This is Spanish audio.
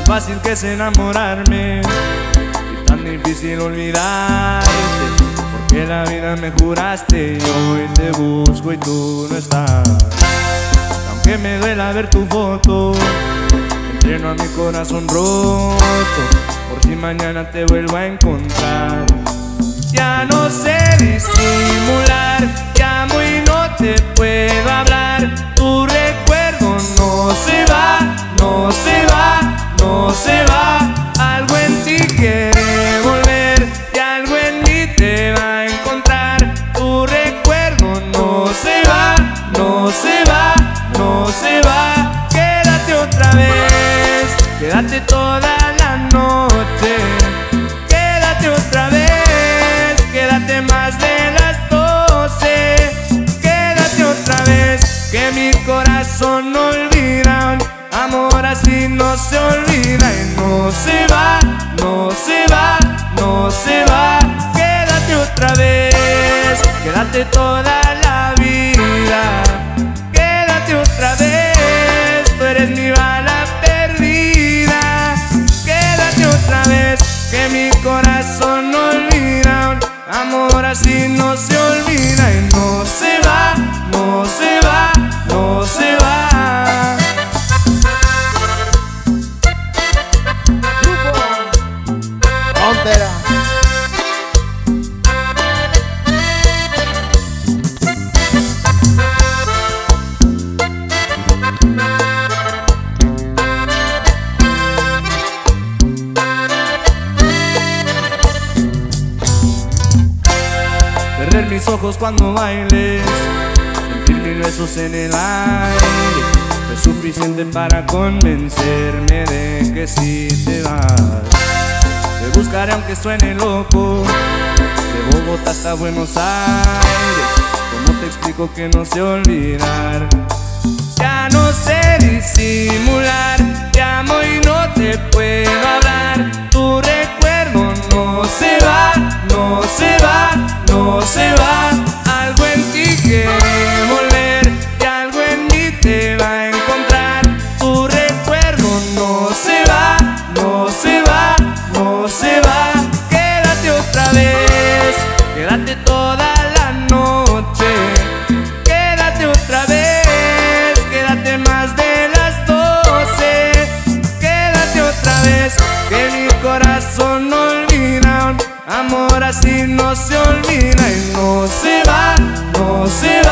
fácil que es enamorarme y tan difícil olvidarte, porque la vida me juraste y hoy te busco y tú no estás. Aunque me duela ver tu foto, entreno a mi corazón roto, por si mañana te vuelvo a encontrar. Ya no sé disimular, llamo y no te puedo hablar. Tu recuerdo no se va, no se va, no se va. Algo en ti quiere volver y algo en mí te va a encontrar. Tu recuerdo no se va, no se va, no se va. Quédate otra vez, quédate toda la noche. Quédate otra vez, quédate más de las 12. Quédate otra vez, que mi corazón no olvida. Amor así no se olvida y no se va, no se va, no se va. Quédate otra vez, quédate toda la vida. Quédate otra vez, tú eres mi bala perdida. Quédate otra vez, que mi corazón no olvida. Amor así no se olvida y no se va, no se va, no se va. Frontera. Perder mis ojos cuando bailes, sentir mil besos en el aire, es suficiente para convencerme de que si te vas. Te buscaré aunque suene loco, de Bogotá hasta Buenos Aires. ¿Cómo te explico que no sé olvidar? Ya no sé disimular, llamo y no te puedo hablar. Tu recuerdo no se va, no se va, no se va. Algo en ti quiere volver y algo en mí te va a encontrar. Tu recuerdo no se va, no se va, no se va. Quédate otra vez, quédate toda la noche. Quédate otra vez, quédate más de las 12. Quédate otra vez, que mi corazón no olvida. Amor así no se olvida y no se va, no se va.